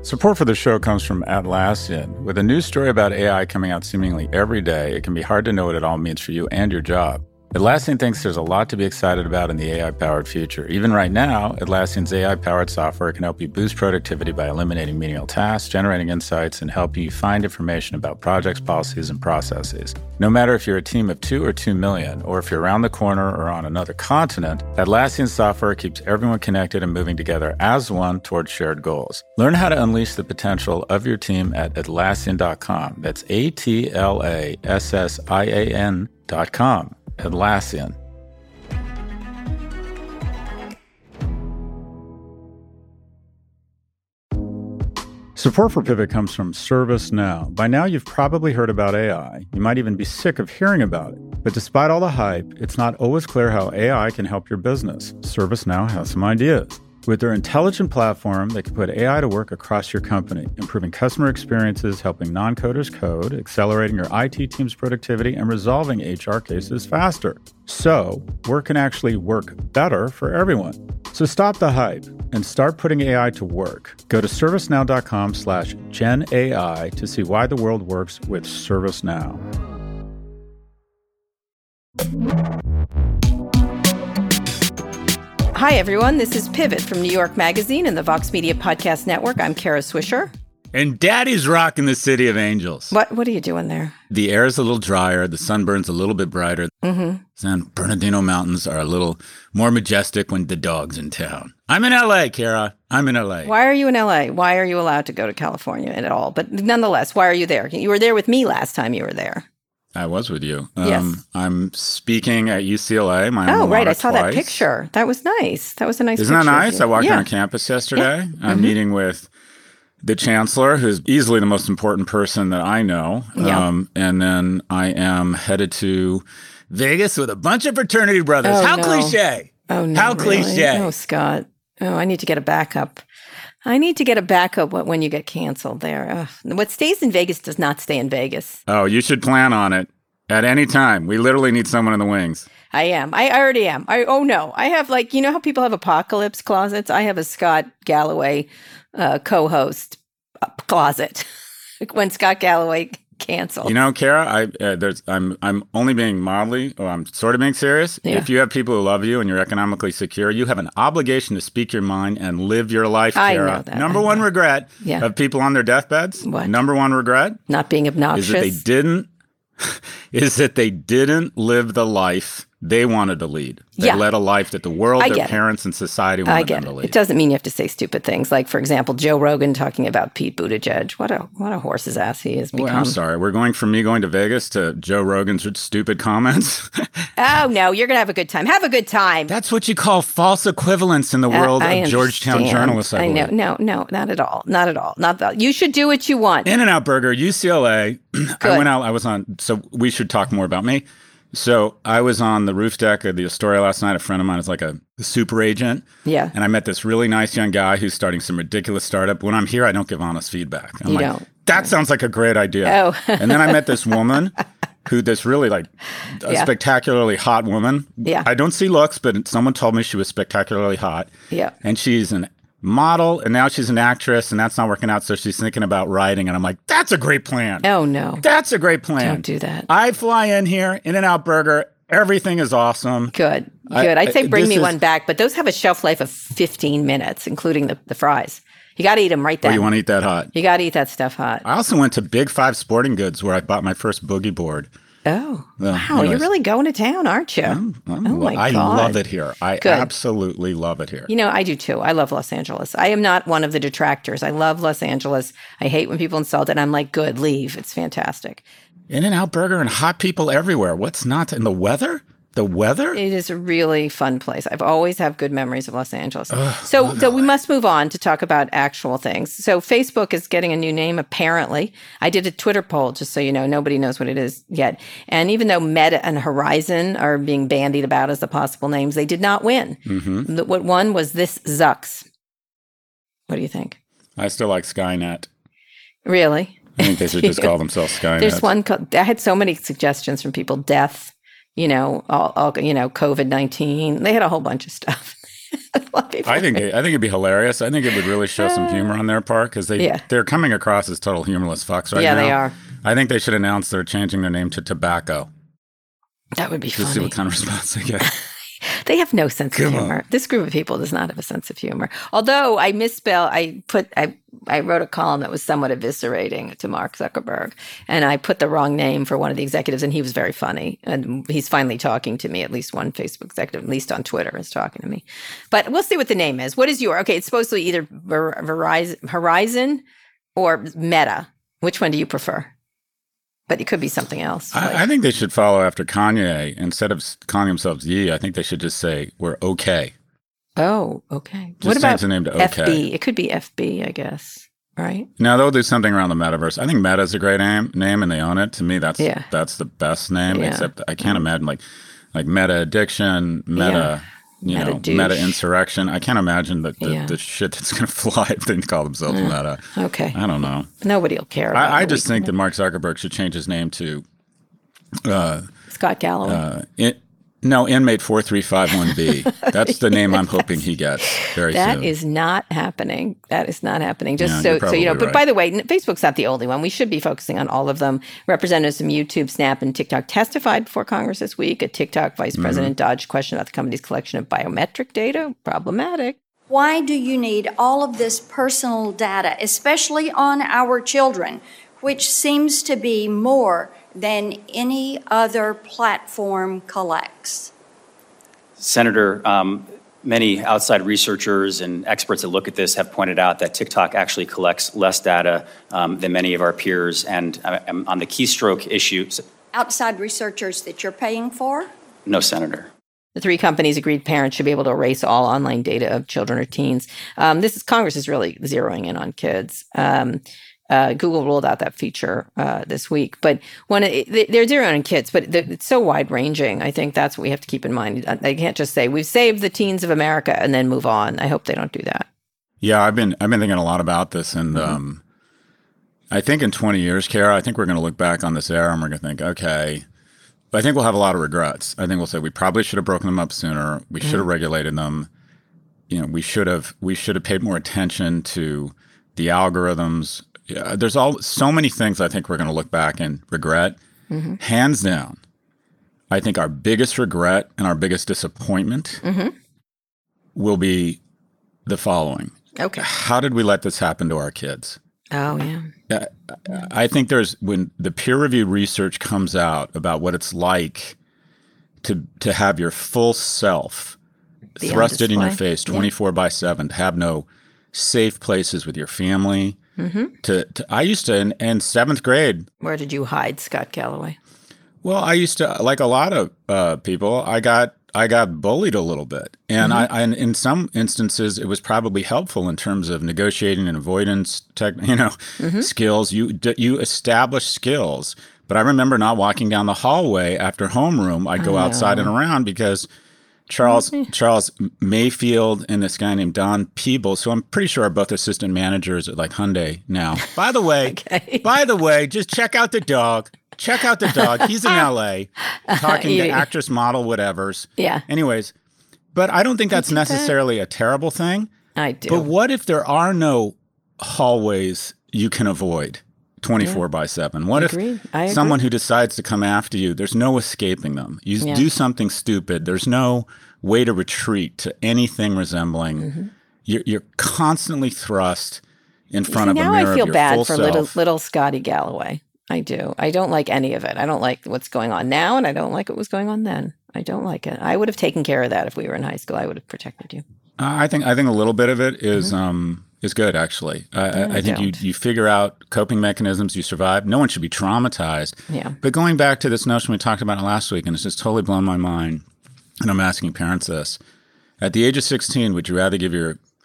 Support for the show comes from Atlassian. With a news story about AI coming out seemingly every day, it can be hard to know what it all means for you and your job. Atlassian thinks there's a lot to be excited about in the AI-powered future. Even right now, Atlassian's AI-powered software can help you boost productivity by eliminating menial tasks, generating insights, and helping you find information about projects, policies, and processes. No matter if you're a team of 2 or 2 million, or if you're around the corner or on another continent, Atlassian software keeps everyone connected and moving together as one towards shared goals. Learn how to unleash the potential of your team at Atlassian.com. That's Atlassian.com. Atlassian. Support for Pivot comes from ServiceNow. By now, you've probably heard about AI. You might even be sick of hearing about it. But despite all the hype, it's not always clear how AI can help your business. ServiceNow has some ideas. With their intelligent platform, they can put AI to work across your company, improving customer experiences, helping non-coders code, accelerating your IT team's productivity, and resolving HR cases faster. So, work can actually work better for everyone. So stop the hype and start putting AI to work. Go to servicenow.com/GenAI to see why the world works with ServiceNow. Hi, everyone. This is Pivot from New York Magazine and the Vox Media Podcast Network. I'm Kara Swisher. And Daddy's rocking the City of Angels. What are you doing there? The air is a little drier. The sun burns a little bit brighter. San Bernardino Mountains are a little more majestic when the dog's in town. I'm in L.A., Kara. I'm in L.A. Why are you in L.A.? Why are you allowed to go to California at all? But nonetheless, why are you there? You were there with me last time you were there. I was with you. Yes. I'm speaking at UCLA. Oh, right. I saw that picture. That was nice. That was a nice picture. Isn't that nice? I walked on campus yesterday. Yeah. I'm meeting with the chancellor, who's easily the most important person that I know. And then I am headed to Vegas with a bunch of fraternity brothers. Oh, How no. cliche. Oh, no. How really? cliche. Oh, Scott. Oh, I need to get a backup. I need to get a backup when you get canceled there. Ugh. What stays in Vegas does not stay in Vegas. Oh, you should plan on it at any time. We literally need someone in the wings. I am. I already am. I have you know how people have apocalypse closets? I have a Scott Galloway co-host closet when Scott Galloway canceled. You know, Kara, I'm only being mildly, or I'm sort of being serious. Yeah. If you have people who love you and you're economically secure, you have an obligation to speak your mind and live your life, Kara. I know that. Number one regret of people on their deathbeds. What? Number one regret? Not being obnoxious. Is that they didn't live the life they wanted to lead. They led a life that the world, their parents, and society wanted them to lead. It doesn't mean you have to say stupid things. Like, for example, Joe Rogan talking about Pete Buttigieg. What a horse's ass he has become. Well, I'm sorry. We're going from me going to Vegas to Joe Rogan's stupid comments. Oh, no. You're going to have a good time. Have a good time. That's what you call false equivalence in the world of Georgetown journalists. I know. No, not at all. Not at all. Not that. You should do what you want. In-N-Out Burger, UCLA. I went out. I was on. So we should talk more about me. So I was on the roof deck of the Astoria last night. A friend of mine is like a super agent. Yeah. And I met this really nice young guy who's starting some ridiculous startup. When I'm here, I don't give honest feedback. I'm like, that sounds like a great idea. Oh. And then I met this woman this really a spectacularly hot woman. Yeah. I don't see looks, but someone told me she was spectacularly hot. Yeah. And she's an model, and now she's an actress, and that's not working out, so she's thinking about writing, and I'm like, that's a great plan. Oh, no. That's a great plan. Don't do that. I fly in here, In-N-Out Burger, everything is awesome. Good. I'd say bring me one back, but those have a shelf life of 15 minutes, including the fries. You got to eat them right then. Oh, you want to eat that hot? You got to eat that stuff hot. I also went to Big Five Sporting Goods, where I bought my first boogie board. Oh, wow. You're really going to town, aren't you? Oh my God. I love it here. I absolutely love it here. You know, I do too. I love Los Angeles. I am not one of the detractors. I love Los Angeles. I hate when people insult it. I'm like, good, leave. It's fantastic. In-N-Out Burger and hot people everywhere. What's not in the weather? The weather? It is a really fun place. I've always have good memories of Los Angeles. So we must move on to talk about actual things. So Facebook is getting a new name, apparently. I did a Twitter poll, just so you know. Nobody knows what it is yet. And even though Meta and Horizon are being bandied about as the possible names, they did not win. Mm-hmm. What won was this Zucks. What do you think? I still like Skynet. Really? I think they should just call themselves Skynet. There's one. I had so many suggestions from people. Death. You know, all COVID-19. They had a whole bunch of stuff. I think it'd be hilarious. I think it would really show some humor on their part because they're coming across as total humorless fucks right now. Yeah, they are. I think they should announce they're changing their name to Tobacco. That would be funny. To see what kind of response they get. They have no sense of humor. This group of people does not have a sense of humor. Although I wrote a column that was somewhat eviscerating to Mark Zuckerberg, and I put the wrong name for one of the executives, and he was very funny. And he's finally talking to me. At least one Facebook executive, at least on Twitter, is talking to me. But we'll see what the name is. What is okay? It's supposed to be either Horizon or Meta. Which one do you prefer? But it could be something else. I think they should follow after Kanye. Instead of calling themselves Ye, I think they should just say, we're okay. Oh, okay. Just change the name to okay. FB? It could be FB, I guess, right? Now, they'll do something around the metaverse. I think Meta is a great name, and they own it. To me, that's the best name, except I can't imagine like Meta Addiction, Meta Insurrection. I can't imagine the shit that's going to fly if they call themselves Meta. Okay. I don't know. Nobody will care about I just think that Mark Zuckerberg should change his name to Scott Galloway. Inmate 4351B. That's the name I'm hoping he gets very soon. That is not happening. Just so you know. Right. But by the way, Facebook's not the only one. We should be focusing on all of them. Representatives from YouTube, Snap, and TikTok testified before Congress this week. A TikTok vice president dodged question about the company's collection of biometric data. Problematic. Why do you need all of this personal data, especially on our children, which seems to be more than any other platform collects? Senator, many outside researchers and experts that look at this have pointed out that TikTok actually collects less data than many of our peers. And on the keystroke issue... Outside researchers that you're paying for? No, Senator. The three companies agreed parents should be able to erase all online data of children or teens. Congress is really zeroing in on kids. Google rolled out that feature this week, but they're zeroing on kids, but it's so wide ranging. I think that's what we have to keep in mind. They can't just say we've saved the teens of America and then move on. I hope they don't do that. Yeah, I've been thinking a lot about this, and I think in 20 years, Kara, I think we're going to look back on this era and we're going to think, okay, but I think we'll have a lot of regrets. I think we'll say we probably should have broken them up sooner. We should have regulated them. You know, we should have paid more attention to the algorithms. Yeah, there's so many things I think we're going to look back and regret. Hands down, I think our biggest regret and our biggest disappointment will be the following. Okay. How did we let this happen to our kids? Oh, yeah. I think when the peer-reviewed research comes out about what it's like to have your full self thrusted in your face 24/7, to have no safe places with your family. I used to, in seventh grade. Where did you hide, Scott Galloway? Well, I used to, like a lot of people, I got bullied a little bit. And and in some instances, it was probably helpful in terms of negotiating and avoidance, skills. You establish skills. But I remember not walking down the hallway after homeroom. I'd go outside and around because Charles Mayfield and this guy named Don Peebles, who I'm pretty sure are both assistant managers at like Hyundai now. By the way, just check out the dog. Check out the dog. He's in L.A. talking to actress, model, whatevers. Yeah. Anyways, but I don't think that's necessarily a terrible thing. I do. But what if there are no hallways you can avoid 24/7? What if someone who decides to come after you, there's no escaping them. You do something stupid. There's no way to retreat to anything resembling. You're constantly thrust in front of a mirror now I feel of your bad full for self. little Scotty Galloway. I do. I don't like any of it. I don't like what's going on now, and I don't like what was going on then. I don't like it. I would have taken care of that if we were in high school. I would have protected you. I think a little bit of it is good, actually. I think you figure out coping mechanisms, you survive. No one should be traumatized. Yeah. But going back to this notion we talked about last week, and it's just totally blown my mind, and I'm asking parents this. At the age of 16, would you rather give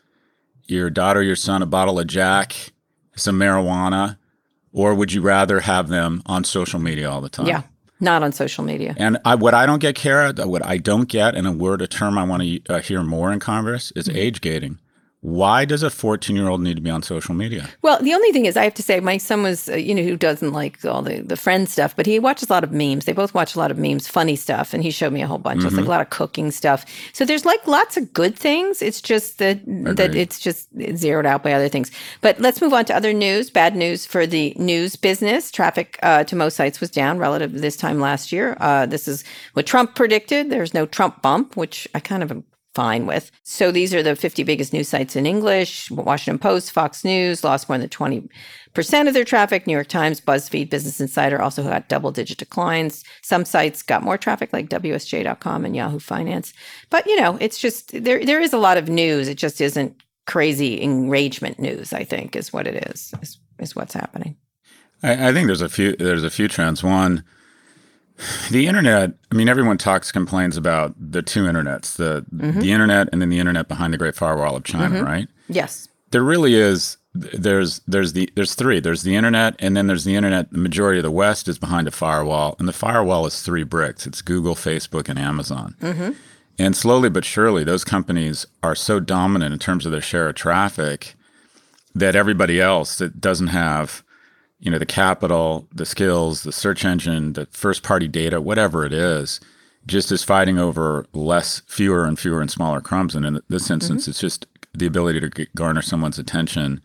your daughter or your son a bottle of Jack, some marijuana, or would you rather have them on social media all the time? Yeah, not on social media. And what I don't get, Kara, what I don't get, and a term I want to hear more in Congress, is age gating. Why does a 14-year-old need to be on social media? Well, the only thing is, I have to say, my son was, who doesn't like all the friend stuff, but he watches a lot of memes. They both watch a lot of memes, funny stuff, and he showed me a whole bunch. It's like a lot of cooking stuff. So there's like lots of good things. It's just that it's just zeroed out by other things. But let's move on to other news. Bad news for the news business. Traffic to most sites was down relative to this time last year. This is what Trump predicted. There's no Trump bump, which I kind of am fine with. So these are the 50 biggest news sites in English. Washington Post, Fox News lost more than 20% of their traffic. New York Times, BuzzFeed, Business Insider also got double-digit declines. Some sites got more traffic, like WSJ.com and Yahoo Finance. But, it's just, there is a lot of news. It just isn't crazy enragement news, I think, is what it is what's happening. I think there's a few trends. One, the internet, everyone complains about the two internets, the internet and then the internet behind the Great Firewall of China, right? Yes. There really is, there's three. There's the internet, and then there's the internet. The majority of the West is behind a firewall, and the firewall is three bricks. It's Google, Facebook, and Amazon. And slowly but surely, those companies are so dominant in terms of their share of traffic that everybody else that doesn't have the capital, the skills, the search engine, the first-party data, whatever it is, just is fighting over fewer and smaller crumbs. And in this instance, it's just the ability to garner someone's attention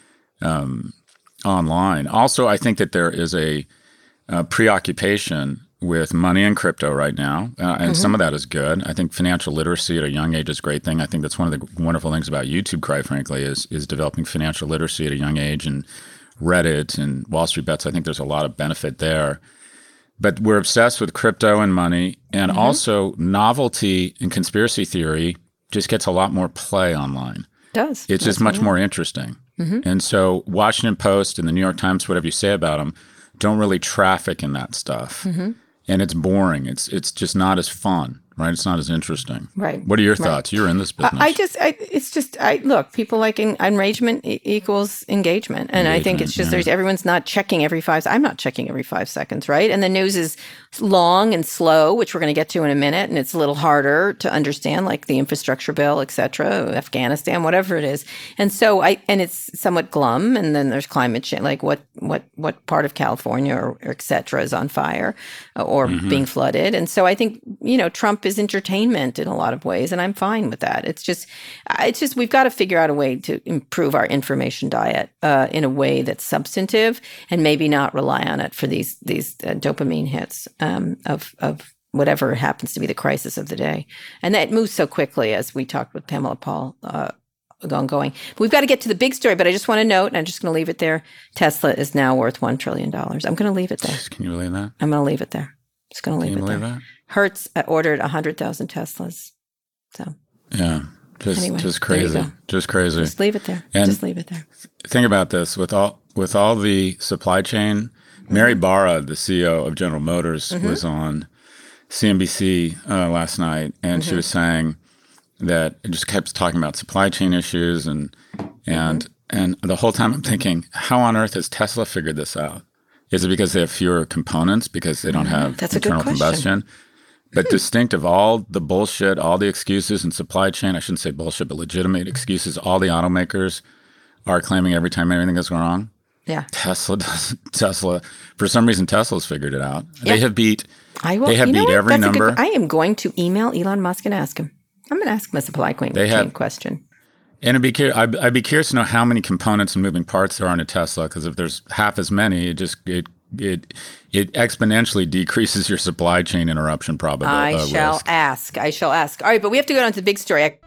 online. Also, I think that there is a preoccupation with money and crypto right now, and some of that is good. I think financial literacy at a young age is a great thing. I think that's one of the wonderful things about YouTube, quite frankly, is developing financial literacy at a young age, and Reddit and Wall Street Bets. I think there's a lot of benefit there. But we're obsessed with crypto and money, and also novelty and conspiracy theory just gets a lot more play online. It does. It's just much more interesting. And so Washington Post and the New York Times, whatever you say about them, don't really traffic in that stuff. And it's boring. It's just not as fun, right? It's not as interesting. Right. What are your thoughts? You're in this business. Look, people like enragement equals engagement. And I think it's just, everyone's not checking every 5 I'm not checking every 5 seconds, right? And the news is long and slow, which we're going to get to in a minute. And it's a little harder to understand, like the infrastructure bill, et cetera, Afghanistan, whatever it is. And so and it's somewhat glum. And then there's climate change, like what part of California or et cetera is on fire or being flooded. And so I think, Trump is entertainment in a lot of ways, and I'm fine with that. It's just we've got to figure out a way to improve our information diet in a way that's substantive, and maybe not rely on it for these dopamine hits of whatever happens to be the crisis of the day. And that moves so quickly, as we talked with Pamela Paul ongoing. But we've got to get to the big story, but I just want to note, and I'm just going to leave it there, Tesla is now worth $1 trillion. I'm going to leave it there. Can you believe that? I'm going to leave it there. Just going to leave it there. That? Hertz ordered 100,000 Teslas. So yeah, just crazy. Just crazy. Just leave it there. And just leave it there. Think about this: with all the supply chain, Mary Barra, the CEO of General Motors, was on CNBC last night, and she was saying that it just kept talking about supply chain issues, and the whole time I'm thinking, how on earth has Tesla figured this out? Is it because they have fewer components because they don't have internal combustion? But distinct of all the bullshit, all the excuses in supply chain, I shouldn't say bullshit, but legitimate excuses, all the automakers are claiming every time anything goes wrong. Yeah. Tesla, for some reason, Tesla's figured it out. Yeah. They have beat every number. I am going to email Elon Musk and ask him. I'm going to ask him a supply chain question. And I'd be curious to know how many components and moving parts there are in a Tesla, because if there's half as many, it exponentially decreases your supply chain interruption probability. I shall ask. All right, but we have to go on to the big story.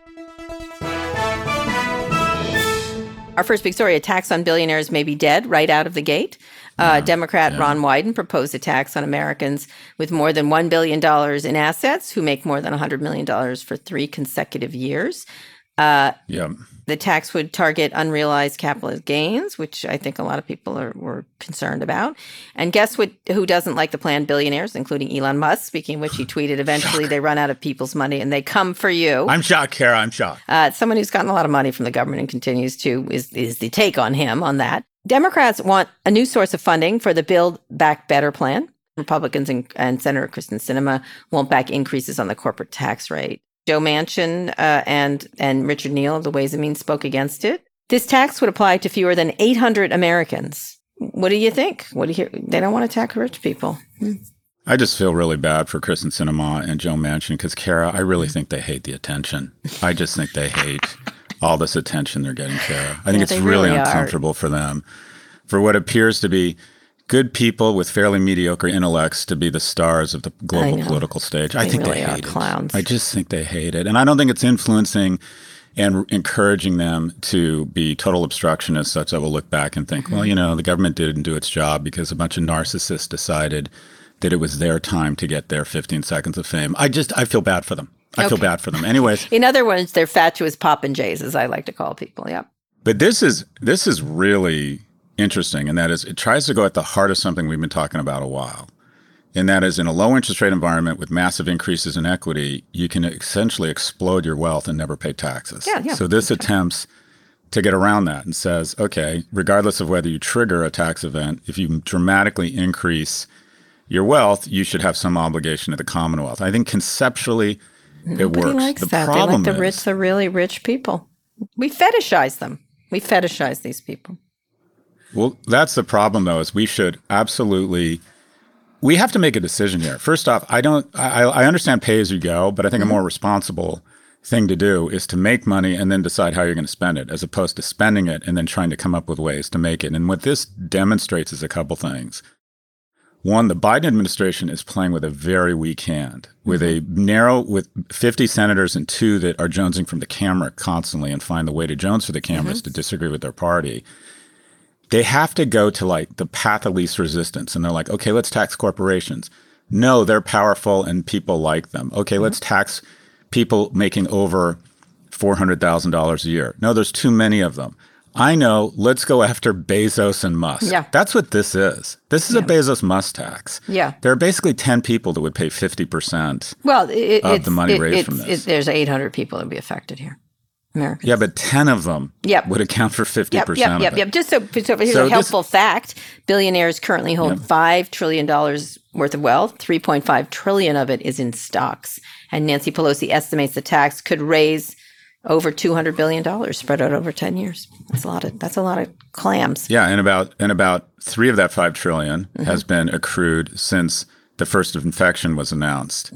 Our first big story, a tax on billionaires may be dead right out of the gate. Democrat Ron Wyden proposed a tax on Americans with more than $1 billion in assets who make more than $100 million for 3 consecutive years. The tax would target unrealized capital gains, which I think a lot of people were concerned about. And guess who doesn't like the plan? Billionaires, including Elon Musk, speaking of which he tweeted, eventually they run out of people's money and they come for you. I'm shocked, Kara. I'm shocked. Someone who's gotten a lot of money from the government and continues to is the take on him on that. Democrats want a new source of funding for the Build Back Better plan. Republicans and Senator Kristen Sinema won't back increases on the corporate tax rate. Joe Manchin and Richard Neal of the Ways and Means spoke against it. This tax would apply to fewer than 800 Americans. What do you think? What do you hear? They don't want to tax rich people. I just feel really bad for Kristen Sinema and Joe Manchin because, Kara, I really think they hate the attention. I just think they hate all this attention they're getting, Kara. I think it's really uncomfortable for them, for what appears to be good people with fairly mediocre intellects to be the stars of the global political stage. I think they hate it. I just think they hate it. And I don't think it's influencing and encouraging them to be total obstructionists such that we'll look back and think, well, the government didn't do its job because a bunch of narcissists decided that it was their time to get their 15 seconds of fame. I feel bad for them. I feel bad for them. Anyways. In other words, they're fatuous Popinjays, as I like to call people. Yep. But this is really interesting, and that is it tries to go at the heart of something we've been talking about a while. And that is in a low interest rate environment with massive increases in equity, you can essentially explode your wealth and never pay taxes. Yeah. So this attempts to get around that and says, okay, regardless of whether you trigger a tax event, if you dramatically increase your wealth, you should have some obligation to the Commonwealth. I think conceptually it works. Likes the that. problem they like the really rich people. We fetishize them. We fetishize these people. Well, that's the problem, though, is we should absolutely – we have to make a decision here. First off, I understand pay as you go, but I think a more responsible thing to do is to make money and then decide how you're going to spend it, as opposed to spending it and then trying to come up with ways to make it. And what this demonstrates is a couple things. One, the Biden administration is playing with a very weak hand, with with 50 senators and 2 that are jonesing from the camera constantly and find the way to jones for the cameras to disagree with their party. They have to go to like the path of least resistance. And they're like, okay, let's tax corporations. No, they're powerful and people like them. Okay, let's tax people making over $400,000 a year. No, there's too many of them. I know, let's go after Bezos and Musk. Yeah. That's what this is. This is a Bezos-Musk tax. Yeah. There are basically 10 people that would pay 50% of the money raised from this. There's 800 people that would be affected here. Americans. Yeah, but 10 of them would account for 50% of it. Yep. Just so here's a helpful fact. Billionaires currently hold $5 trillion worth of wealth. $3.5 trillion of it is in stocks. And Nancy Pelosi estimates the tax could raise over $200 billion spread out over 10 years. That's a lot of clams. Yeah, and about 3 of that $5 trillion has been accrued since the first infection was announced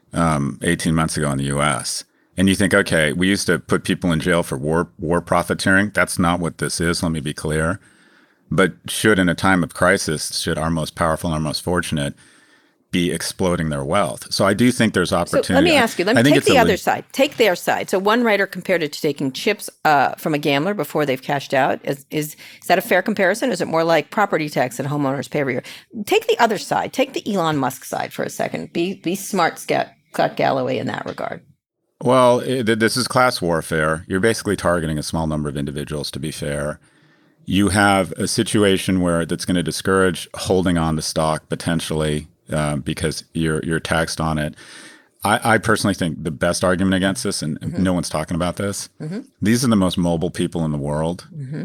18 months ago in the U.S. And you think, okay, we used to put people in jail for war profiteering. That's not what this is, let me be clear. But should, in a time of crisis, should our most powerful and our most fortunate be exploding their wealth? So I do think there's opportunity. So let me ask you, take the other side. Take their side. So one writer compared it to taking chips from a gambler before they've cashed out. Is that a fair comparison? Is it more like property tax that homeowners pay every year? Take the other side. Take the Elon Musk side for a second. Be smart, Scott Galloway, in that regard. Well, this is class warfare. You're basically targeting a small number of individuals, to be fair. You have a situation where that's going to discourage holding on to stock potentially because you're taxed on it. I personally think the best argument against this, and no one's talking about this, these are the most mobile people in the world.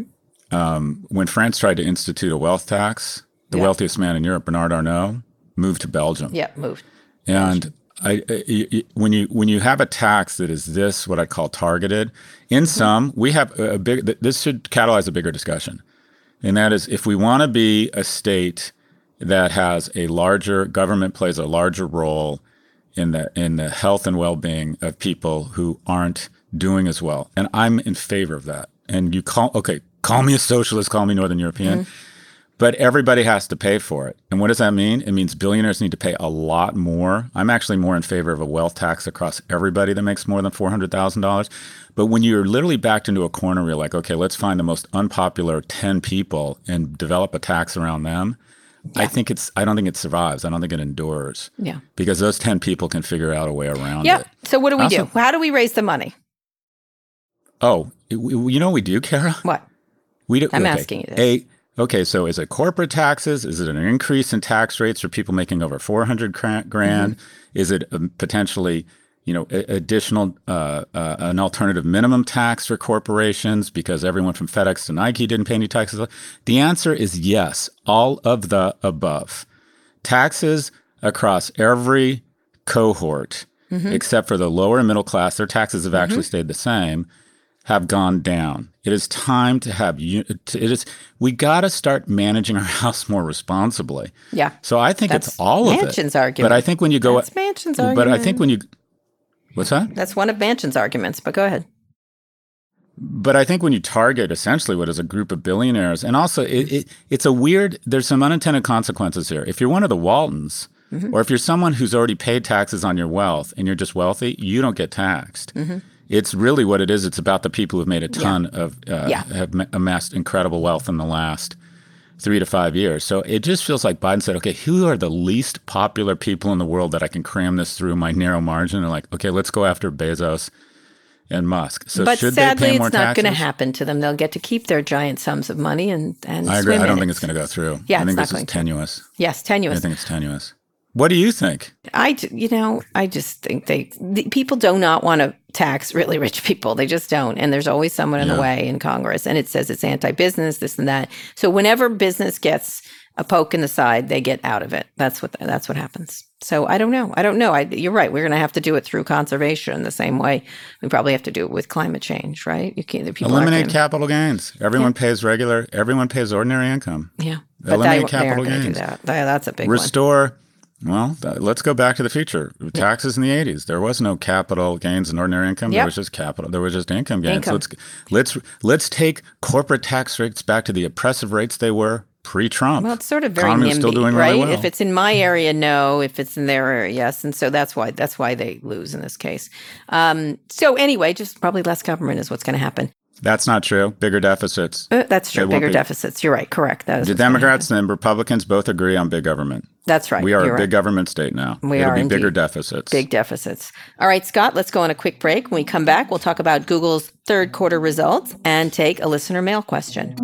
When France tried to institute a wealth tax, the wealthiest man in Europe, Bernard Arnault, moved to Belgium. Yeah, moved. And when you have a tax that is this, what I call targeted, in some, we have this should catalyze a bigger discussion. And that is, if we want to be a state that has a larger, government plays a larger role in the health and well-being of people who aren't doing as well. And I'm in favor of that. And call me a socialist, call me Northern European. But everybody has to pay for it. And what does that mean? It means billionaires need to pay a lot more. I'm actually more in favor of a wealth tax across everybody that makes more than $400,000. But when you're literally backed into a corner where you're like, okay, let's find the most unpopular 10 people and develop a tax around them, I don't think it survives. I don't think it endures. Yeah. Because those 10 people can figure out a way around it. So what do we do? How do we raise the money? Oh, you know what we do, Kara? What? We do. I'm asking you this. Okay, so is it corporate taxes? Is it an increase in tax rates for people making over $400,000? Is it potentially, additional an alternative minimum tax for corporations because everyone from FedEx to Nike didn't pay any taxes? The answer is yes, all of the above. Taxes across every cohort except for the lower and middle class, their taxes have actually stayed the same, have gone down. It is time to have we got to start managing our house more responsibly. Yeah. So I think That's it's all of it. Manchin's argument. But I think when you go, That's Manchin's argument. But I think when you, what's that? That's one of Manchin's arguments. But go ahead. But I think when you target essentially what is a group of billionaires, and also it's a weird, there's some unintended consequences here. If you're one of the Waltons, or if you're someone who's already paid taxes on your wealth and you're just wealthy, you don't get taxed. It's really what it is. It's about the people who've made a ton of, have amassed incredible wealth in the last 3 to 5 years. So it just feels like Biden said, okay, who are the least popular people in the world that I can cram this through my narrow margin? And like, okay, let's go after Bezos and Musk. So but should sadly, they pay more it's not going to taxes? happen to them. They'll get to keep their giant sums of money and I agree. swim I in don't it. think it's going to go through. Yeah, I think it's this not is going to. tenuous. Yes, tenuous. I think it's tenuous. What do you think? I just think the people do not want to tax really rich people. They just don't. And there's always someone in the way in Congress. And it says it's anti-business, this and that. So whenever business gets a poke in the side, they get out of it. That's what happens. So I don't know. You're right. We're going to have to do it through conservation the same way we probably have to do it with climate change, right? You can't. Eliminate capital gains. Everyone pays Everyone pays ordinary income. Yeah. Eliminate capital gains. That's a big Restore. Well, let's go back to the future. Taxes in the 80s. There was no capital gains and ordinary income. There was just capital. There was just income gains. Let's take corporate tax rates back to the oppressive rates they were pre-Trump. Well, it's sort of very Economy NIMBY, is still doing right? really well. If it's in my area, no. If it's in their area, yes. And so that's why they lose in this case. So anyway, just probably less government is what's going to happen. That's not true. Bigger deficits. That's true. Bigger deficits. You're right. Correct. That is the Democrats and Republicans both agree on big government. That's right. We are a big government state now. It'll be bigger deficits. Big deficits. All right, Scott, let's go on a quick break. When we come back, we'll talk about Google's third quarter results and take a listener mail question.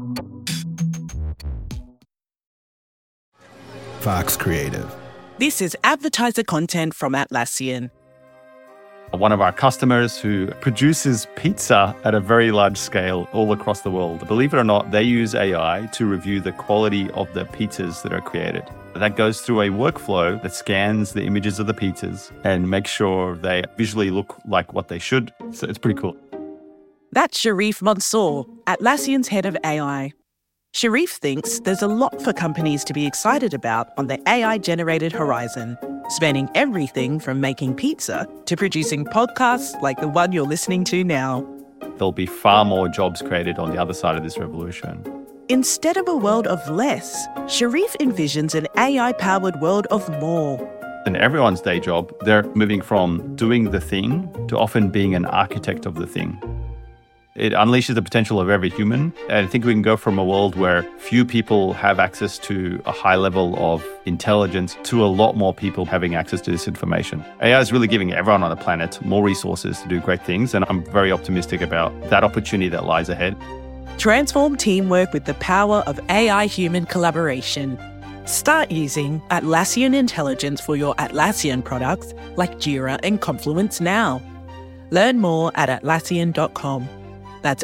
Fox Creative. This is advertiser content from Atlassian. One of our customers who produces pizza at a very large scale all across the world. Believe it or not, they use AI to review the quality of the pizzas that are created. That goes through a workflow that scans the images of the pizzas and makes sure they visually look like what they should. So it's pretty cool. That's Sharif Mansour, Atlassian's head of AI. Sharif thinks there's a lot for companies to be excited about on the AI-generated horizon, spanning everything from making pizza to producing podcasts like the one you're listening to now. There'll be far more jobs created on the other side of this revolution. Instead of a world of less, Sharif envisions an AI-powered world of more. In everyone's day job, they're moving from doing the thing to often being an architect of the thing. It unleashes the potential of every human. And I think we can go from a world where few people have access to a high level of intelligence to a lot more people having access to this information. AI is really giving everyone on the planet more resources to do great things. And I'm very optimistic about that opportunity that lies ahead. Transform teamwork with the power of AI-human collaboration. Start using Atlassian Intelligence for your Atlassian products like Jira and Confluence now. Learn more at Atlassian.com. That's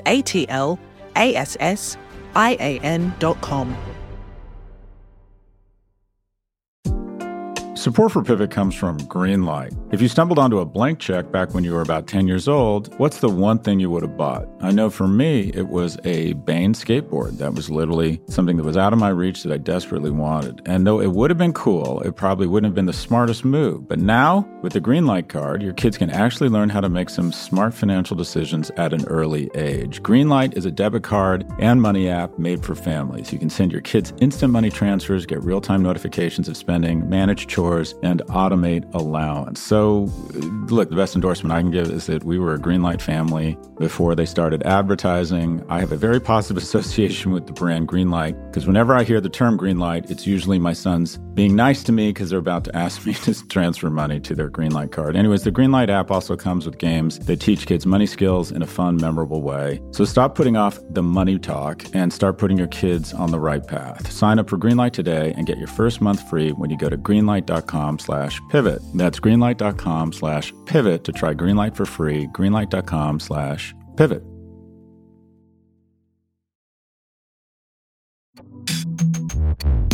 ATLASSIAN.com. Support for Pivot comes from Greenlight. If you stumbled onto a blank check back when you were about 10 years old, what's the one thing you would have bought? I know for me, it was a Bane skateboard. That was literally something that was out of my reach that I desperately wanted. And though it would have been cool, it probably wouldn't have been the smartest move. But now, with the Greenlight card, your kids can actually learn how to make some smart financial decisions at an early age. Greenlight is a debit card and money app made for families. You can send your kids instant money transfers, get real-time notifications of spending, manage chores, and automate allowance. So, look, the best endorsement I can give is that we were a Greenlight family before they started advertising. I have a very positive association with the brand Greenlight because whenever I hear the term Greenlight, it's usually my sons being nice to me because they're about to ask me to transfer money to their Greenlight card. Anyways, the Greenlight app also comes with games that teach kids money skills in a fun, memorable way. So stop putting off the money talk and start putting your kids on the right path. Sign up for Greenlight today and get your first month free when you go to greenlight.com/pivot. That's greenlight.com/pivot to try Greenlight for free. Greenlight.com/pivot.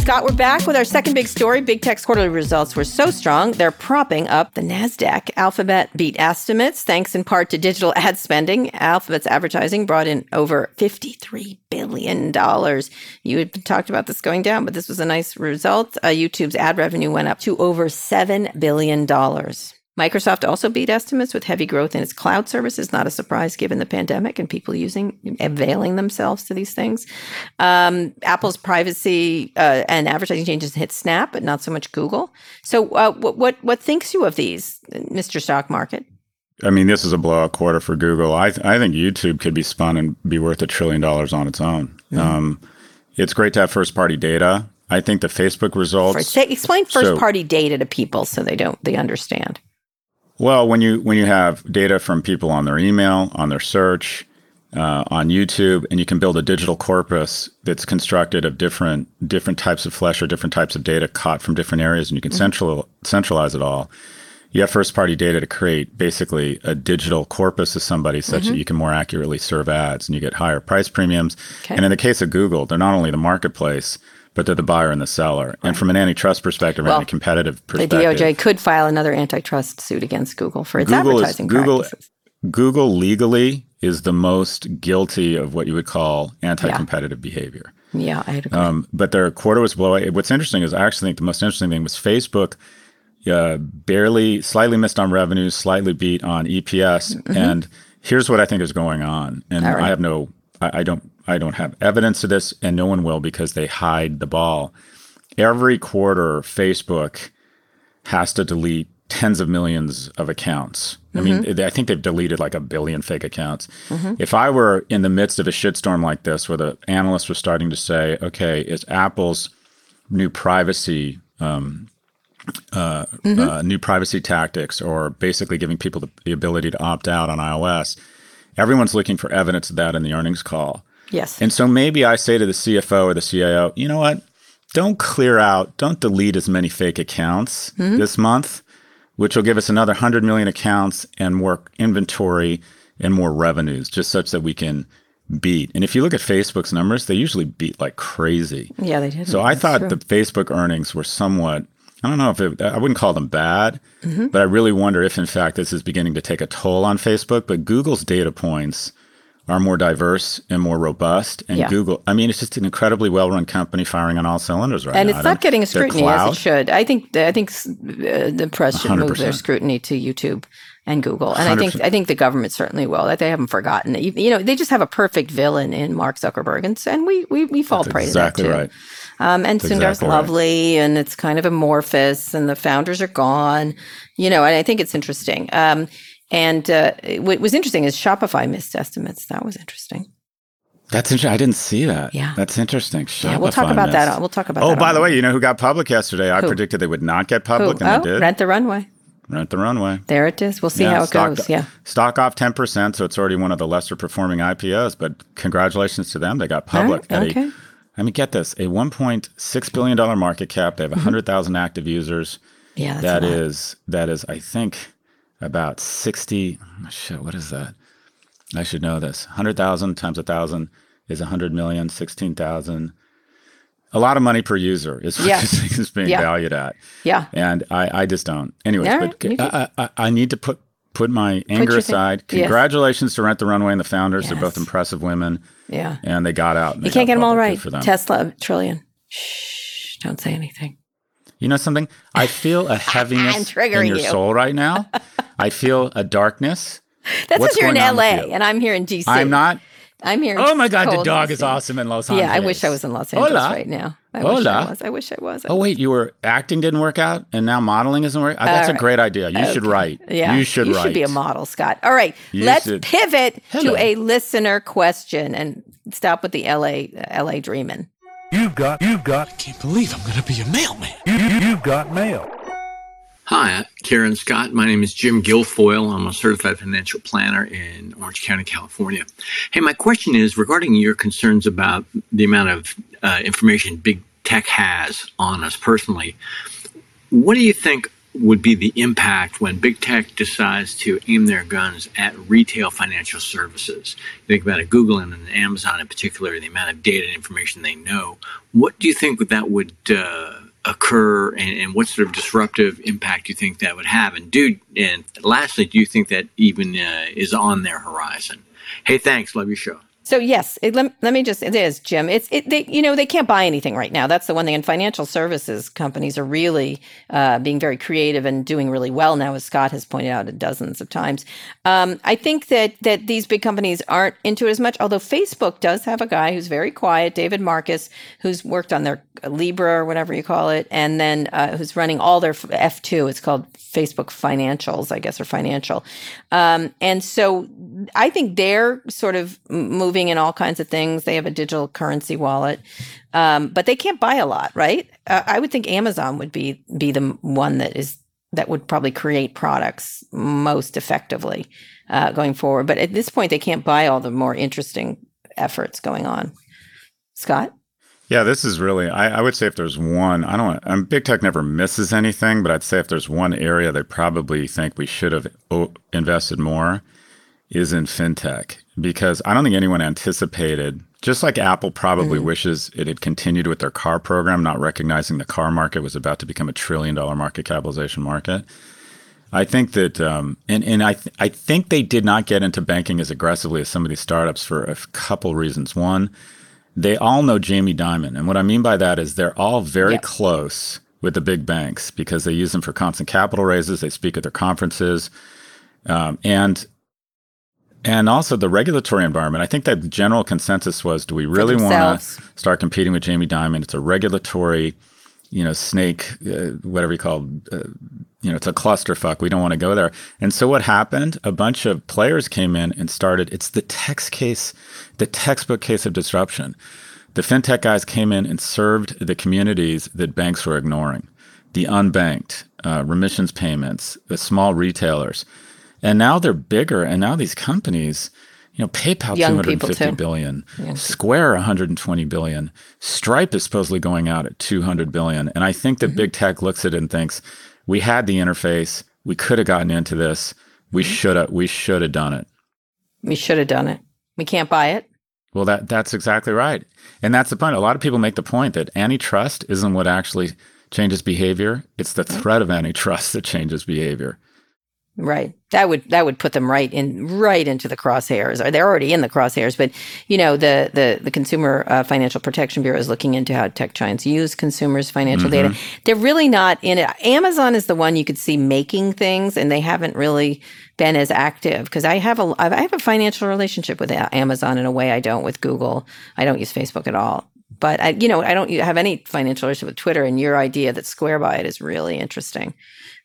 Scott, we're back with our second big story. Big Tech's quarterly results were so strong, they're propping up the NASDAQ. Alphabet beat estimates, thanks in part to digital ad spending. Alphabet's advertising brought in over $53 billion. You had talked about this going down, but this was a nice result. YouTube's ad revenue went up to over $7 billion. Microsoft also beat estimates with heavy growth in its cloud services. Not a surprise given the pandemic and people availing themselves to these things. Apple's privacy and advertising changes hit Snap, but not so much Google. So what thinks you of these, Mr. Stock Market? I mean, this is a blowout quarter for Google. I think YouTube could be spun and be worth $1 trillion on its own. Mm-hmm. It's great to have first-party data. I think the Facebook results. Explain first-party data to people so they understand. Well, when you have data from people on their email, on their search, on YouTube, and you can build a digital corpus that's constructed of different types of flesh or different types of data caught from different areas, and you can centralize it all. You have first-party data to create basically a digital corpus of somebody such that you can more accurately serve ads, and you get higher price premiums. Okay. And in the case of Google, they're not only the marketplace, but they're the buyer and the seller. Right. And from an antitrust perspective and a competitive perspective. The DOJ could file another antitrust suit against Google for its advertising practices. Google legally is the most guilty of what you would call anti-competitive behavior. Yeah, I agree. But their quarter was blowout. What's interesting is I actually think the most interesting thing was Facebook slightly missed on revenues, slightly beat on EPS. Mm-hmm. And here's what I think is going on. And I don't have evidence to this, and no one will because they hide the ball. Every quarter, Facebook has to delete tens of millions of accounts. Mm-hmm. I mean, I think they've deleted like 1 billion fake accounts. Mm-hmm. If I were in the midst of a shitstorm like this, where the analysts were starting to say, okay, is Apple's new privacy new privacy tactics, or basically giving people the ability to opt out on iOS, everyone's looking for evidence of that in the earnings call. Yes. And so maybe I say to the CFO or the CIO, you know what? Don't delete as many fake accounts this month, which will give us another 100 million accounts and more inventory and more revenues, just such that we can beat. And if you look at Facebook's numbers, they usually beat like crazy. Yeah, they did. So I thought the Facebook earnings were somewhat, I don't know if I wouldn't call them bad, but I really wonder if in fact this is beginning to take a toll on Facebook. But Google's data points are more diverse and more robust. And Google, I mean, it's just an incredibly well-run company firing on all cylinders right now. And it's not getting a scrutiny as it should. I think the press should 100%. Move their scrutiny to YouTube and Google. And 100%. I think the government certainly will. That they haven't forgotten. You know, they just have a perfect villain in Mark Zuckerberg. And we fall prey to that too. Exactly right. And Sundar's lovely, and it's kind of amorphous, and the founders are gone. You know, and I think it's interesting. And what was interesting is Shopify missed estimates. That was interesting. That's interesting. I didn't see that. Yeah. That's interesting. Shopify we'll talk about that. We'll talk about that. Oh, by the way, you know who got public yesterday? I predicted they would not get public, and they did. Rent the Runway. Rent the Runway. There it is. We'll see how it goes. Yeah. Stock off 10%, so it's already one of the lesser performing IPOs, but congratulations to them. They got public. Okay. I mean, get this, a $1.6 billion market cap. They have 100,000 active users. Yeah, that is, I think, about 60. Shit, what is that? I should know this. 100,000 times 1,000 is 100 million, 16,000. A lot of money per user is what this thing is being valued at. Yeah. And I just don't. Anyways, I need to put my anger aside. Congratulations to Rent the Runway and the founders. They're both impressive women. Yeah. And they got out. You can't get them all right. Tesla, $1 trillion. Shh, don't say anything. You know something? I feel a heaviness in your soul right now. I feel a darkness. That's because you're in LA and I'm here in DC. I'm not. I'm here. Oh my God, the dog is awesome in Los Angeles. Yeah, I wish I was in Los Angeles right now. I wish I was. Oh wait, you were acting didn't work out, and now modeling isn't working. That's a great idea. You should write. Yeah, you should be a model, Scott. All right, let's pivot to a listener question and stop with the LA dreaming. You've got. I can't believe I'm going to be a mailman. You've got mail. Hi, Karen Scott. My name is Jim Guilfoyle. I'm a certified financial planner in Orange County, California. Hey, my question is regarding your concerns about the amount of information big tech has on us personally. What do you think would be the impact when big tech decides to aim their guns at retail financial services? You think about it, Google and Amazon in particular, the amount of data and information they know. What do you think that would occur, and what sort of disruptive impact do you think that would have? And lastly, do you think that even is on their horizon? Hey, thanks. Love your show. So yes, it is, Jim. They can't buy anything right now. That's the one thing. And financial services companies are really being very creative and doing really well now, as Scott has pointed out dozens of times. I think that these big companies aren't into it as much, although Facebook does have a guy who's very quiet, David Marcus, who's worked on their Libra or whatever you call it, and then who's running all their F2. It's called Facebook Financials, I guess, or Financial. And so I think they're sort of moving in all kinds of things. They have a digital currency wallet, but they can't buy a lot, right? I would think Amazon would be the one that would probably create products most effectively going forward. But at this point, they can't buy all the more interesting efforts going on. Scott? Yeah, this is really, I would say if there's one, big tech never misses anything, but I'd say if there's one area they probably think we should have invested more is in fintech, because I don't think anyone anticipated, just like Apple probably wishes it had continued with their car program, not recognizing the car market was about to become $1 trillion market capitalization market. I think that, I think they did not get into banking as aggressively as some of these startups for a couple reasons. One, they all know Jamie Dimon. And what I mean by that is they're all very close with the big banks because they use them for constant capital raises. They speak at their conferences. And also the regulatory environment. I think that the general consensus was, do we really want to start competing with Jamie Dimon? It's a regulatory, snake, whatever you call it's a clusterfuck. We don't want to go there. And so what happened? A bunch of players came in and started. It's the textbook case of disruption. The fintech guys came in and served the communities that banks were ignoring, the unbanked, remissions payments, the small retailers. And now they're bigger. And now these companies, PayPal, $250 billion, Square, $120 billion, Stripe is supposedly going out at $200 billion. And I think that big tech looks at it and thinks, we had the interface. We could have gotten into this. We should have done it. We should have done it. We can't buy it. Well, that's exactly right. And that's the point. A lot of people make the point that antitrust isn't what actually changes behavior. It's the threat of antitrust that changes behavior. Right. That would put them right into the crosshairs. Or they're already in the crosshairs. But the Consumer Financial Protection Bureau is looking into how tech giants use consumers' financial data. They're really not in it. Amazon is the one you could see making things, and they haven't really been as active because I have a financial relationship with Amazon in a way I don't with Google. I don't use Facebook at all. But I don't have any financial relationship with Twitter. And your idea that Square buy it is really interesting.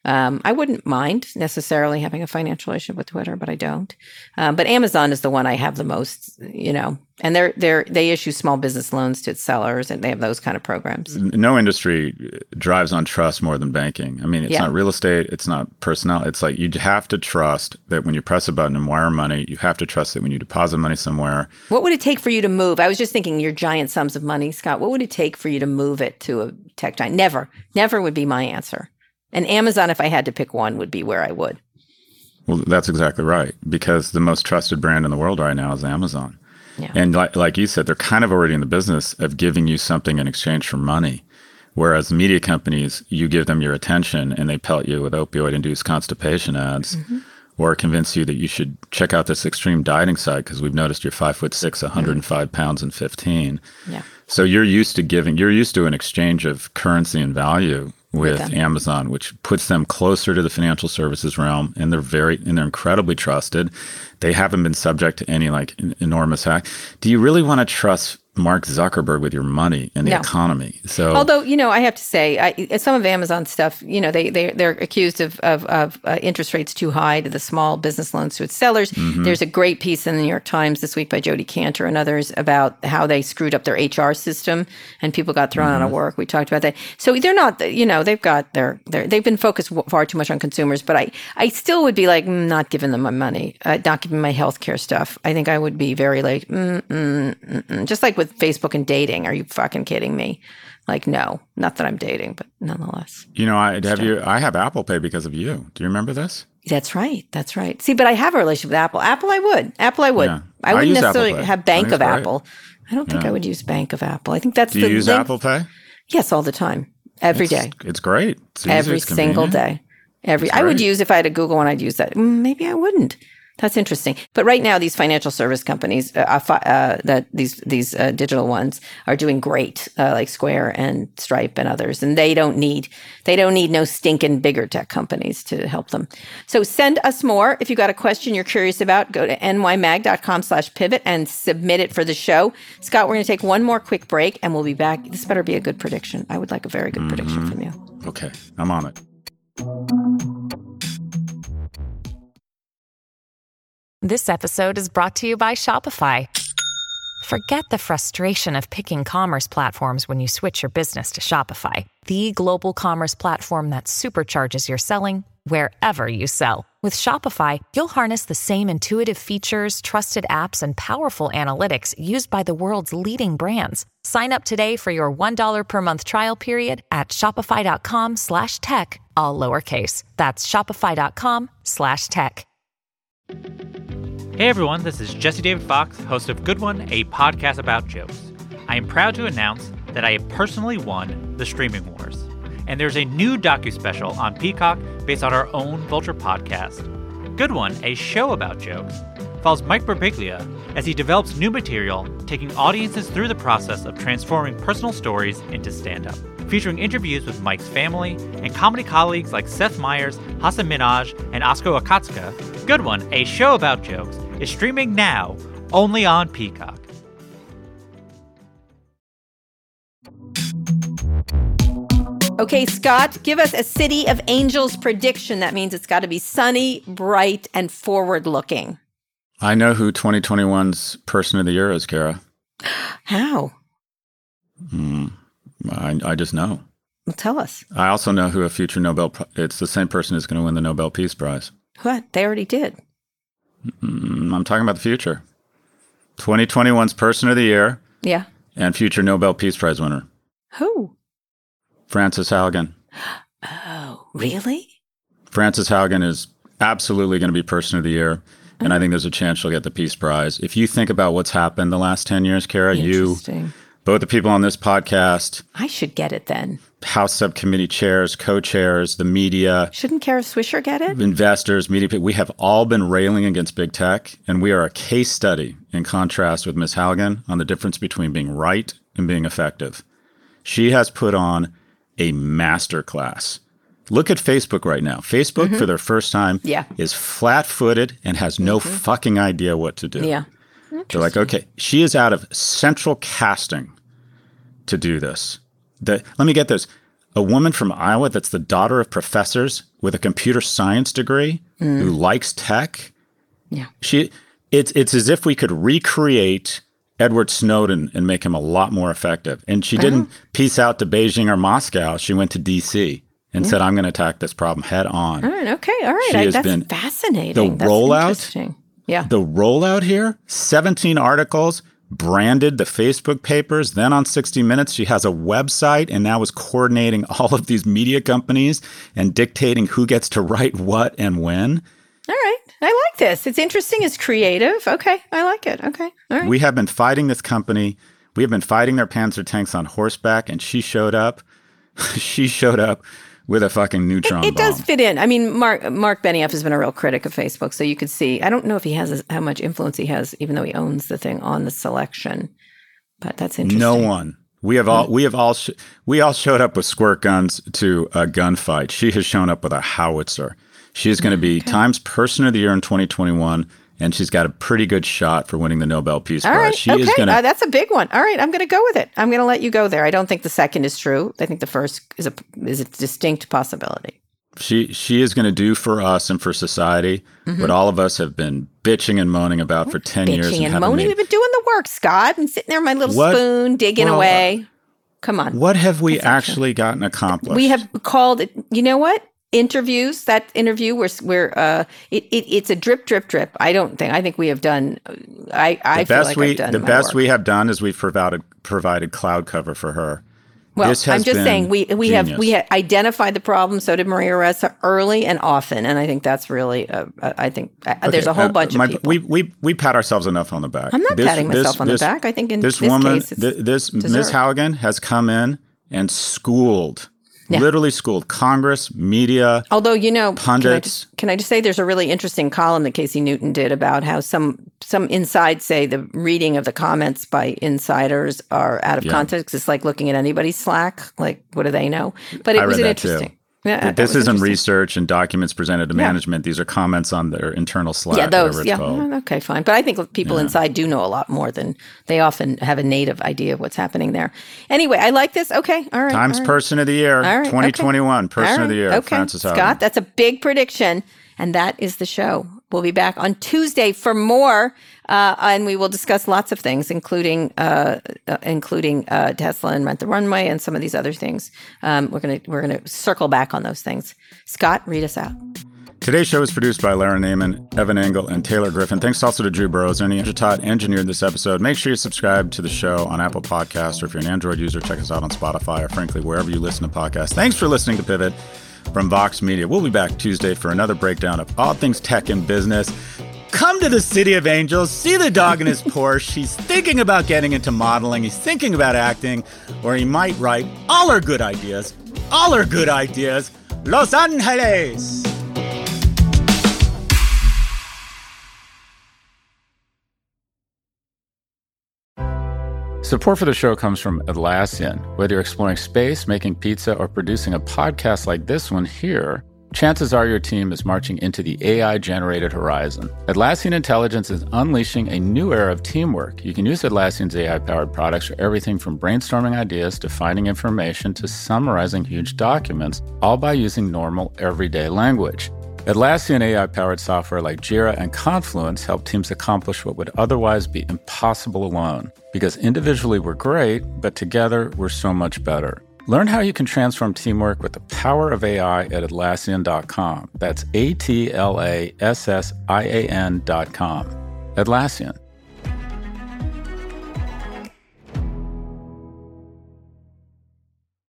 I wouldn't mind necessarily having a financial relationship with Twitter, but I don't. But Amazon is the one I have the most, and they issue small business loans to its sellers, and they have those kind of programs. No industry drives on trust more than banking. I mean, it's not real estate, it's not personnel. It's like you have to trust that when you press a button and wire money, you have to trust that when you deposit money somewhere. What would it take for you to move? I was just thinking your giant sums of money, Scott. What would it take for you to move it to a tech giant? Never would be my answer. And Amazon, if I had to pick one, would be where I would. Well, that's exactly right, because the most trusted brand in the world right now is Amazon. Yeah. And like you said, they're kind of already in the business of giving you something in exchange for money. Whereas media companies, you give them your attention and they pelt you with opioid-induced constipation ads or convince you that you should check out this extreme dieting site because we've noticed you're 5'6", 105 pounds and 15. Yeah. So you're used to an exchange of currency and value with Amazon, which puts them closer to the financial services realm, and they're incredibly trusted. They haven't been subject to any enormous hack. Do you really want to trust Mark Zuckerberg with your money and the economy? So, although I have to say, some of Amazon's stuff, they're accused of interest rates too high to the small business loans to its sellers. There's a great piece in the New York Times this week by Jodi Kantor and others about how they screwed up their HR system and people got thrown out of work. We talked about that. So they're not, they've got they've been focused far too much on consumers. But I still would be not giving them my money, not giving my healthcare stuff. I think I would be very just like with of Facebook and dating. Are you fucking kidding me? Like, no, not that I'm dating, but nonetheless. I have Apple Pay because of you. Do you remember this? That's right. That's right. See, but I have a relationship with Apple. Apple, I would. Yeah. I wouldn't necessarily Apple Pay. have Bank of great. Apple. I don't think I would use Bank of Apple. I think that's Do you use Apple Pay? Yes, all the time. Every day. It's great. It's easy, Every it's single convenient. day. I would use, if I had a Google one, I'd use that. Maybe I wouldn't. That's interesting. But right now, these financial service companies, these digital ones, are doing great, like Square and Stripe and others, and they don't need no stinking bigger tech companies to help them. So send us more if you got a question you're curious about. Go to nymag.com/pivot and submit it for the show. Scott, we're going to take one more quick break, and we'll be back. This better be a good prediction. I would like a very good prediction from you. Okay, I'm on it. This episode is brought to you by Shopify. Forget the frustration of picking commerce platforms when you switch your business to Shopify, the global commerce platform that supercharges your selling wherever you sell. With Shopify, you'll harness the same intuitive features, trusted apps, and powerful analytics used by the world's leading brands. Sign up today for your $1 per month trial period at shopify.com/tech, all lowercase. That's shopify.com/tech. Hey everyone, this is Jesse David Fox, host of Good One, a podcast about jokes. I am proud to announce that I have personally won the Streaming Wars. And there's a new docuspecial on Peacock based on our own Vulture podcast. Good One, a show about jokes, follows Mike Birbiglia as he develops new material, taking audiences through the process of transforming personal stories into stand-up. Featuring interviews with Mike's family and comedy colleagues like Seth Meyers, Hasan Minhaj, and Asko Akatsuka, Good One, a show about jokes, is streaming now only on Peacock. Okay, Scott, give us a City of Angels prediction. That means it's got to be sunny, bright, and forward-looking. I know who 2021's Person of the Year is, Kara. How? I just know. Well, tell us. I also know who a future it's the same person who's going to win the Nobel Peace Prize. What? They already did. I'm talking about the future. 2021's Person of the Year. Yeah. And future Nobel Peace Prize winner. Who? Frances Haugen. Oh, really? Frances Haugen is absolutely going to be Person of the Year. And I think there's a chance she'll get the Peace Prize. If you think about what's happened the last 10 years, Kara, both the people on this podcast. I should get it then. House subcommittee chairs, co-chairs, the media. Shouldn't Kara Swisher get it? Investors, media people. We have all been railing against big tech, and we are a case study in contrast with Ms. Haugen on the difference between being right and being effective. She has put on a masterclass. Look at Facebook right now. Facebook, for their first time, is flat-footed and has no fucking idea what to do. Yeah. They're like, okay, she is out of central casting to do this. Let me get this. A woman from Iowa that's the daughter of professors with a computer science degree who likes tech. Yeah. It's as if we could recreate Edward Snowden and make him a lot more effective. And she didn't peace out to Beijing or Moscow. She went to D.C. and said, I'm going to attack this problem head on. All right. That's fascinating. The rollout. Interesting. Yeah. The rollout here, 17 articles, branded the Facebook papers. Then on 60 Minutes, she has a website and now is coordinating all of these media companies and dictating who gets to write what and when. All right. I like this. It's interesting. It's creative. Okay. I like it. Okay. All right. We have been fighting this company. We have been fighting their Panzer tanks on horseback, and she showed up. She showed up with a fucking neutron bomb. It does fit in. I mean, Mark Benioff has been a real critic of Facebook, so you could see. I don't know if he has how much influence he has, even though he owns the thing on the selection. But that's interesting. No one. We all showed up with squirt guns to a gunfight. She has shown up with a howitzer. She's going to be Times Person of the Year in 2021. And she's got a pretty good shot for winning the Nobel Peace Prize. All right, She is gonna, that's a big one. All right, I'm going to go with it. I'm going to let you go there. I don't think the second is true. I think the first is a distinct possibility. She is going to do for us and for society what all of us have been bitching and moaning about for 10 years. Bitching and moaning? We've been doing the work, Scott. I'm sitting there with my little spoon, digging away. Come on. What have we actually gotten accomplished? We have called it, you know what? interviews, that interview where it's a drip. I think we have done. I feel like I've done the my best work. we have done is we've provided cloud cover for her. Well, This has I'm just been saying we genius. have identified the problem. So did Maria Ressa, early and often, and I think that's really. I think there's a whole bunch of people. We pat ourselves enough on the back. I'm not patting myself on the back. I think in this woman, case, it's this Ms. deserved. Halligan has come in and schooled. Literally schooled Congress, media, although, pundits. Can I just say there's a really interesting column that Casey Newton did about how some insides say the reading of the comments by insiders are out of context. It's like looking at anybody's Slack. Like, what do they know? But it was interesting. Yeah, this isn't research and documents presented to management. These are comments on their internal Slack. Yeah, those. It's called. Okay, fine. But I think people inside do know a lot more than they often have a native idea of what's happening there. Anyway, I like this. Okay, all right. Times Person of the Year, 2021 Person of the Year, okay. Frances Haugen. Scott, that's a big prediction. And that is the show. We'll be back on Tuesday for more, and we will discuss lots of things, including Tesla and Rent the Runway and some of these other things. We're gonna circle back on those things. Scott, read us out. Today's show is produced by Lara Naiman, Evan Engel, and Taylor Griffin. Thanks also to Drew Burrows and Todd engineered this episode. Make sure you subscribe to the show on Apple Podcasts, or if you're an Android user, check us out on Spotify, or frankly, wherever you listen to podcasts. Thanks for listening to Pivot from Vox Media. We'll be back Tuesday for another breakdown of all things tech and business. Come to the City of Angels, see the dog in his Porsche. He's thinking about getting into modeling. He's thinking about acting, or he might write all our good ideas, Los Angeles. Support for the show comes from Atlassian. Whether you're exploring space, making pizza, or producing a podcast like this one here, chances are your team is marching into the AI-generated horizon. Atlassian Intelligence is unleashing a new era of teamwork. You can use Atlassian's AI-powered products for everything from brainstorming ideas to finding information to summarizing huge documents, all by using normal, everyday language. Atlassian AI-powered software like Jira and Confluence help teams accomplish what would otherwise be impossible alone. Because individually we're great, but together we're so much better. Learn how you can transform teamwork with the power of AI at Atlassian.com. That's Atlassian.com. Atlassian.